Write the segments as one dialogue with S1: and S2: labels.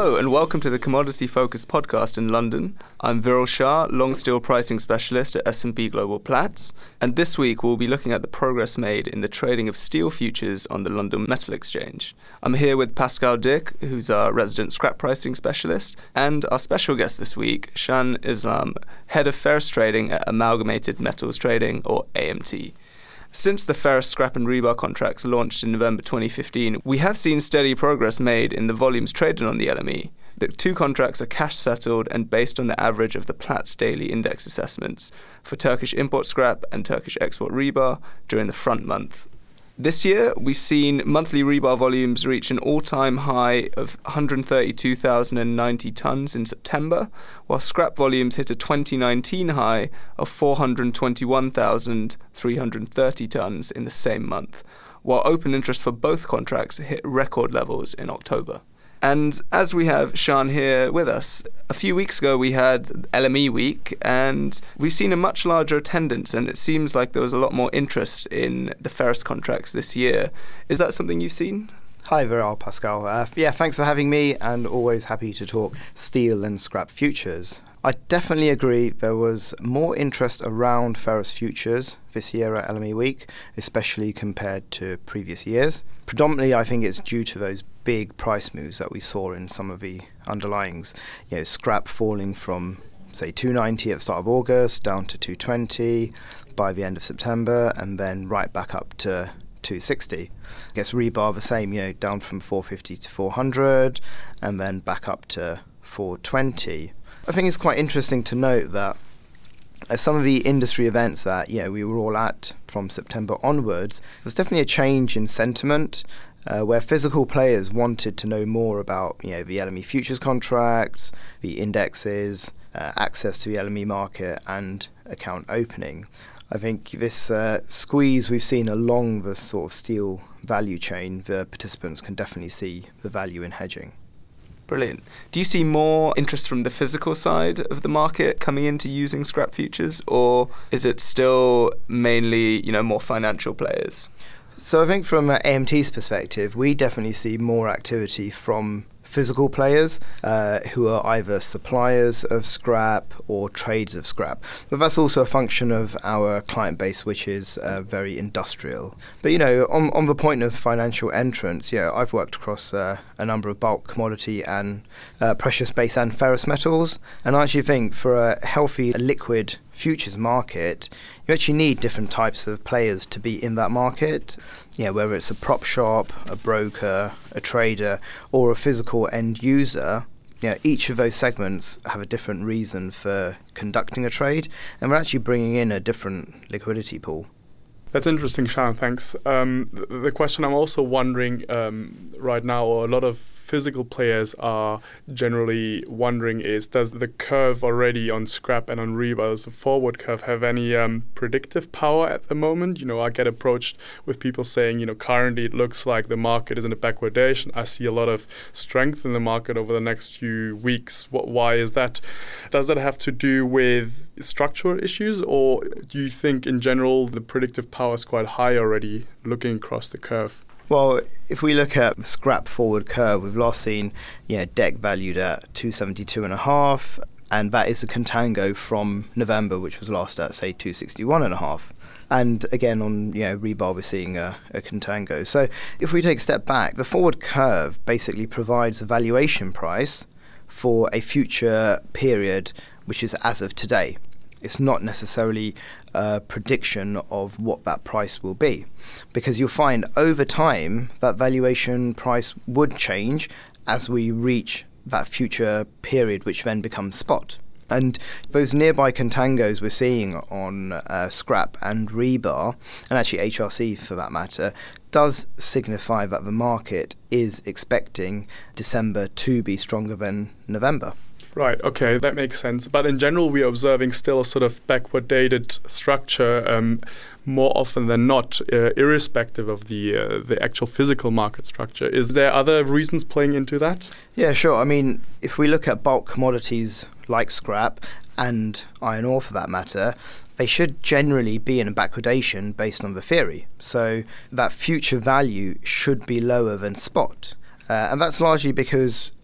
S1: Hello and welcome to the Commodity Focus podcast in London. I'm Viral Shah, long steel pricing specialist at S&P Global Platts, and this week we'll be looking at the progress made in the trading of steel futures on the London Metal Exchange. I'm here with Pascal Dick, who's our resident scrap pricing specialist, and our special guest this week, Shan Islam, head of ferrous trading at Amalgamated Metals Trading, or AMT. Since the ferrous scrap and rebar contracts launched in November 2015, we have seen steady progress made in the volumes traded on the LME. The two contracts are cash settled and based on the average of the Platts daily index assessments for Turkish import scrap and Turkish export rebar during the front month. This year, we've seen monthly rebar volumes reach an all-time high of 132,090 tonnes in September, while scrap volumes hit a 2019 high of 421,330 tonnes in the same month, while open interest for both contracts hit record levels in October. And as we have Shan here with us, a few weeks ago we had LME week and we've seen a much larger attendance, and it seems like there was a lot more interest in the ferrous contracts this year. Is that something you've seen?
S2: Hi Viral, Pascal. Thanks for having me, and always happy to talk steel and scrap futures. I definitely agree there was more interest around ferrous futures this year at LME Week, especially compared to previous years. Predominantly, I think it's due to those big price moves that we saw in some of the underlyings. Scrap falling from, say, 290 at the start of August down to 220 by the end of September, and then right back up to 260. I guess rebar the same, down from 450 to 400, and then back up to 420. I think it's quite interesting to note that some of the industry events that we were all at from September onwards, there's definitely a change in sentiment where physical players wanted to know more about the LME futures contracts, the indexes, access to the LME market, and account opening. I think this squeeze we've seen along the sort of steel value chain, the participants can definitely see the value in hedging.
S1: Brilliant. Do you see more interest from the physical side of the market coming into using scrap futures, or is it still mainly, more financial players?
S2: So I think from AMT's perspective, we definitely see more activity from physical players who are either suppliers of scrap or trades of scrap. But that's also a function of our client base, which is very industrial. But, on the point of financial entrance, I've worked across a number of bulk commodity and precious base and ferrous metals. And I actually think for a healthy liquid futures market, you actually need different types of players to be in that market. Whether it's a prop shop, a broker, a trader, or a physical end user, each of those segments have a different reason for conducting a trade, and we're actually bringing in a different liquidity pool.
S3: That's interesting, Shan, thanks. The question I'm also wondering right now, or a lot of physical players are generally wondering, is does the curve already on scrap and on rebar, the forward curve, have any predictive power at the moment? I get approached with people saying, currently it looks like the market is in a backwardation. I see a lot of strength in the market over the next few weeks. Why is that? Does that have to do with structural issues, or do you think in general the predictive power is quite high already looking across the curve?
S2: Well, if we look at the scrap forward curve, we've last seen deck valued at 272.5, and that is a contango from November, which was last at, say, 261.5. And again, on rebar, we're seeing a contango. So if we take a step back, the forward curve basically provides a valuation price for a future period, which is as of today. It's not necessarily a prediction of what that price will be, because you'll find over time that valuation price would change as we reach that future period, which then becomes spot. And those nearby contangos we're seeing on scrap and rebar, and actually HRC for that matter, does signify that the market is expecting December to be stronger than November.
S3: Right, okay, that makes sense. But in general, we are observing still a sort of backward-dated structure more often than not, irrespective of the actual physical market structure. Is there other reasons playing into that?
S2: Yeah, sure. I mean, if we look at bulk commodities like scrap and iron ore for that matter, they should generally be in a backwardation based on the theory. So that future value should be lower than spot. And that's largely because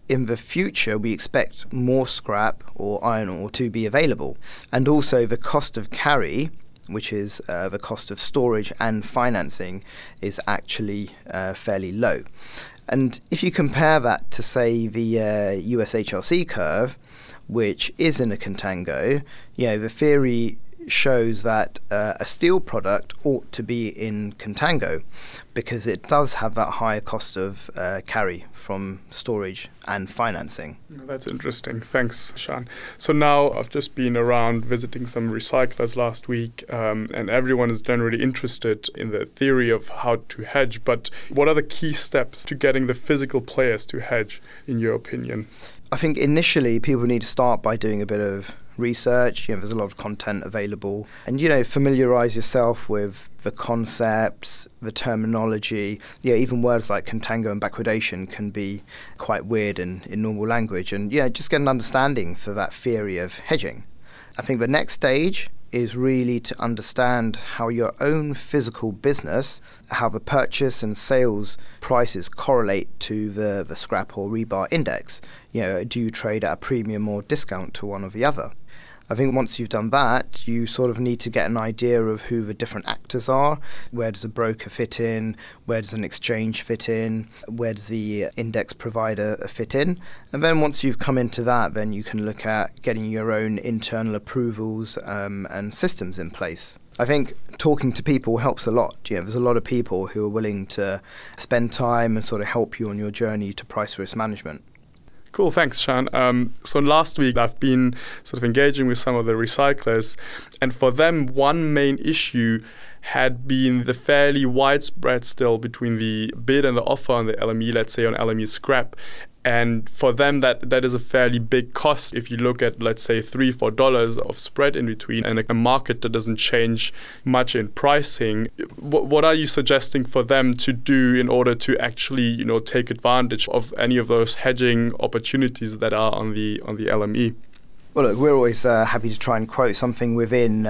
S2: in the future, we expect more scrap or iron ore to be available. And also the cost of carry, which is the cost of storage and financing, is actually fairly low. And if you compare that to, say, the US HRC curve, which is in a contango, the theory shows that a steel product ought to be in contango because it does have that higher cost of carry from storage and financing.
S3: That's interesting. Thanks, Sean. So now I've just been around visiting some recyclers last week, and everyone is generally interested in the theory of how to hedge. But what are the key steps to getting the physical players to hedge, in your opinion?
S2: I think initially people need to start by doing a bit of research. There's a lot of content available, and familiarize yourself with the concepts, the terminology. Even words like contango and backwardation can be quite weird in normal language, and just get an understanding for that theory of hedging. I think the next stage is really to understand how your own physical business, how the purchase and sales prices correlate to the scrap or rebar index. Do you trade at a premium or discount to one or the other? I think once you've done that, you sort of need to get an idea of who the different actors are. Where does a broker fit in? Where does an exchange fit in? Where does the index provider fit in? And then once you've come into that, then you can look at getting your own internal approvals and systems in place. I think talking to people helps a lot. There's a lot of people who are willing to spend time and sort of help you on your journey to price risk management.
S3: Cool, thanks, Sean. So last week I've been sort of engaging with some of the recyclers, and for them one main issue had been the fairly widespread still between the bid and the offer on the LME, let's say on LME scrap. And for them, that is a fairly big cost. If you look at, let's say, $3-4 of spread in between and a market that doesn't change much in pricing, what are you suggesting for them to do in order to actually, take advantage of any of those hedging opportunities that are on the LME?
S2: Well, look, we're always happy to try and quote something within,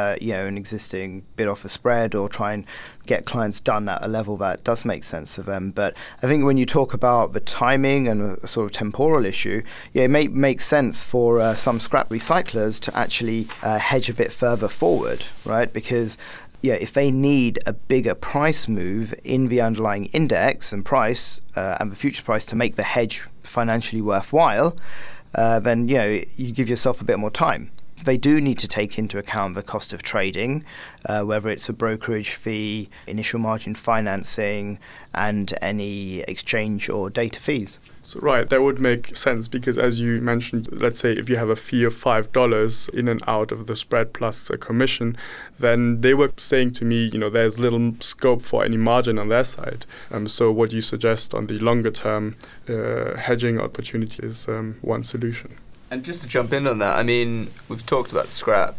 S2: an existing bid-offer spread, or try and get clients done at a level that does make sense for them. But I think when you talk about the timing and a sort of temporal issue, it may make sense for some scrap recyclers to actually hedge a bit further forward, right? Because if they need a bigger price move in the underlying index and price and the future price to make the hedge financially worthwhile, then you give yourself a bit more time. They do need to take into account the cost of trading, whether it's a brokerage fee, initial margin financing, and any exchange or data fees.
S3: So right, that would make sense because, as you mentioned, let's say if you have a fee of $5 in and out of the spread plus a commission, then they were saying to me, there's little scope for any margin on their side. So what you suggest on the longer term hedging opportunity is one solution.
S1: And just to jump in on that, we've talked about scrap.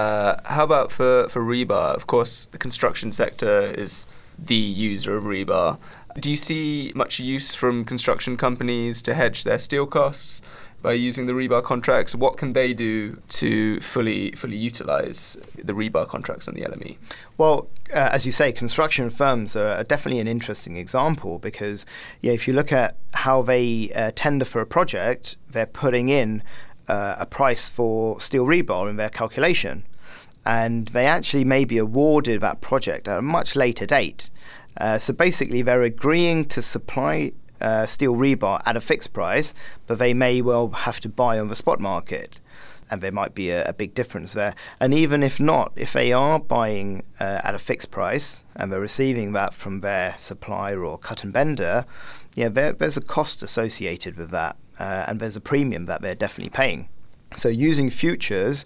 S1: How about for rebar? Of course, the construction sector is the user of rebar. Do you see much use from construction companies to hedge their steel costs by using the rebar contracts? What can they do to fully utilize the rebar contracts on the LME?
S2: Well, as you say, construction firms are definitely an interesting example because if you look at how they tender for a project, they're putting in a price for steel rebar in their calculation, and they actually may be awarded that project at a much later date. So basically, they're agreeing to supply steel rebar at a fixed price, but they may well have to buy on the spot market. And there might be a big difference there. And even if not, if they are buying at a fixed price and they're receiving that from their supplier or cut and bender, there's a cost associated with that, and there's a premium that they're definitely paying. So using futures,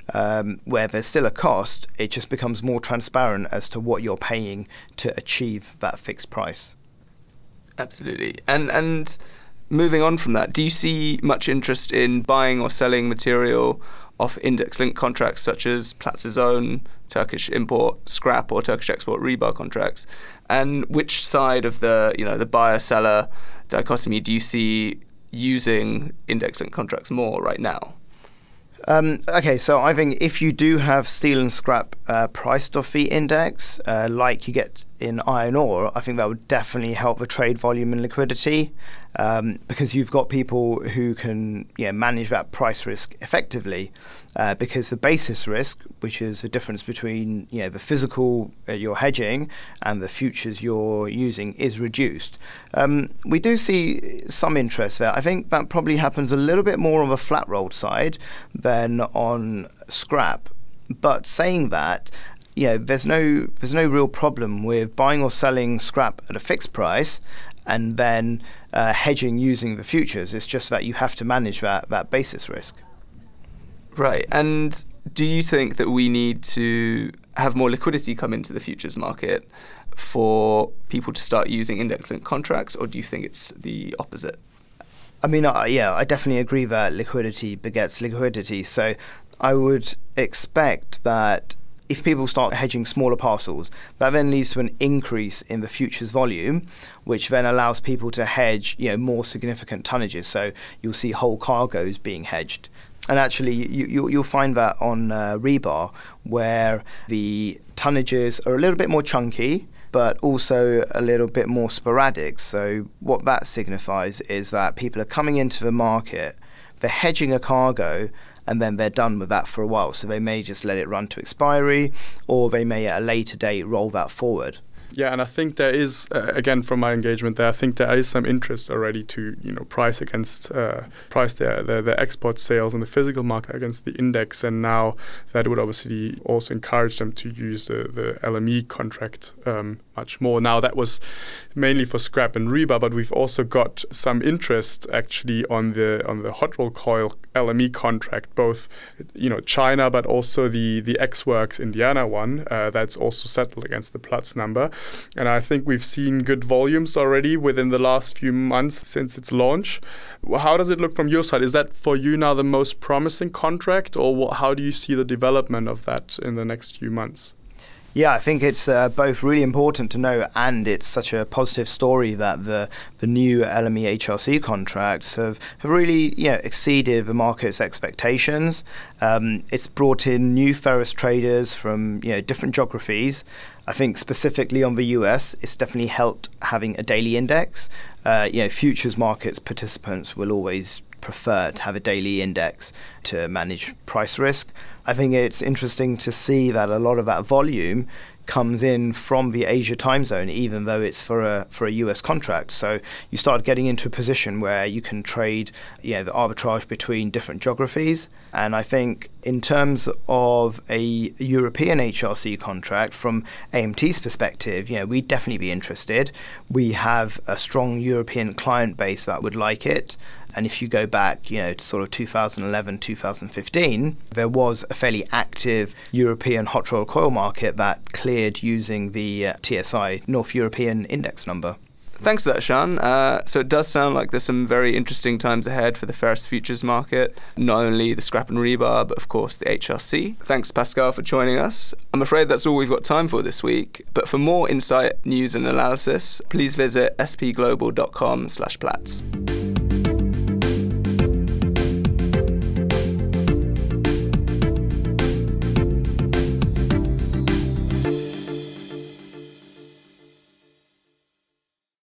S2: where there's still a cost, it just becomes more transparent as to what you're paying to achieve that fixed price.
S1: Absolutely. And moving on from that, do you see much interest in buying or selling material off index-linked contracts such as Platz's own Turkish import scrap or Turkish export rebar contracts? And which side of the buyer-seller dichotomy do you see using index-linked contracts more right now?
S2: Okay, so I think if you do have steel and scrap priced off the index, like you get in iron ore, I think that would definitely help the trade volume and liquidity, because you've got people who can manage that price risk effectively, because the basis risk, which is the difference between the physical you're hedging and the futures you're using, is reduced. We do see some interest there. I think that probably happens a little bit more on the flat rolled side than on scrap. But saying that, there's no real problem with buying or selling scrap at a fixed price and then hedging using the futures. It's just that you have to manage that basis risk.
S1: Right. And do you think that we need to have more liquidity come into the futures market for people to start using index-linked contracts, or do you think it's the opposite?
S2: I mean, I definitely agree that liquidity begets liquidity. So I would expect that if people start hedging smaller parcels, that then leads to an increase in the futures volume, which then allows people to hedge more significant tonnages. So you'll see whole cargoes being hedged. And actually, you'll find that on rebar, where the tonnages are a little bit more chunky, but also a little bit more sporadic. So what that signifies is that people are coming into the market, they're hedging a cargo, and then they're done with that for a while. So they may just let it run to expiry, or they may at a later date roll that forward.
S3: Yeah, and I think there is, again, from my engagement there, I think there is some interest already to, price their export sales in the physical market against the index. And now that would obviously also encourage them to use the LME contract much more. Now, that was mainly for scrap and rebar, but we've also got some interest actually on the hot roll coil LME contract, both China, but also the X-Works Indiana one that's also settled against the Platts number. And I think we've seen good volumes already within the last few months since its launch. How does it look from your side? Is that for you now the most promising contract, or how do you see the development of that in the next few months?
S2: Yeah, I think it's both really important to know, and it's such a positive story that the new LME HRC contracts have really exceeded the market's expectations. It's brought in new ferrous traders from different geographies. I think specifically on the US, it's definitely helped having a daily index. Futures markets participants will always prefer to have a daily index to manage price risk. I think it's interesting to see that a lot of that volume comes in from the Asia time zone, even though it's for a US contract. So you start getting into a position where you can trade the arbitrage between different geographies. And I think in terms of a European HRC contract, from AMT's perspective, we'd definitely be interested. We have a strong European client base that would like it. And if you go back, to sort of 2011, 2015, there was a fairly active European hot rolled coil market that cleared using the TSI North European index number.
S1: Thanks for that, Sean. So it does sound like there's some very interesting times ahead for the ferrous futures market, not only the scrap and rebar, but of course the HRC. Thanks, Pascal, for joining us. I'm afraid that's all we've got time for this week, but for more insight, news and analysis, please visit spglobal.com/Platts.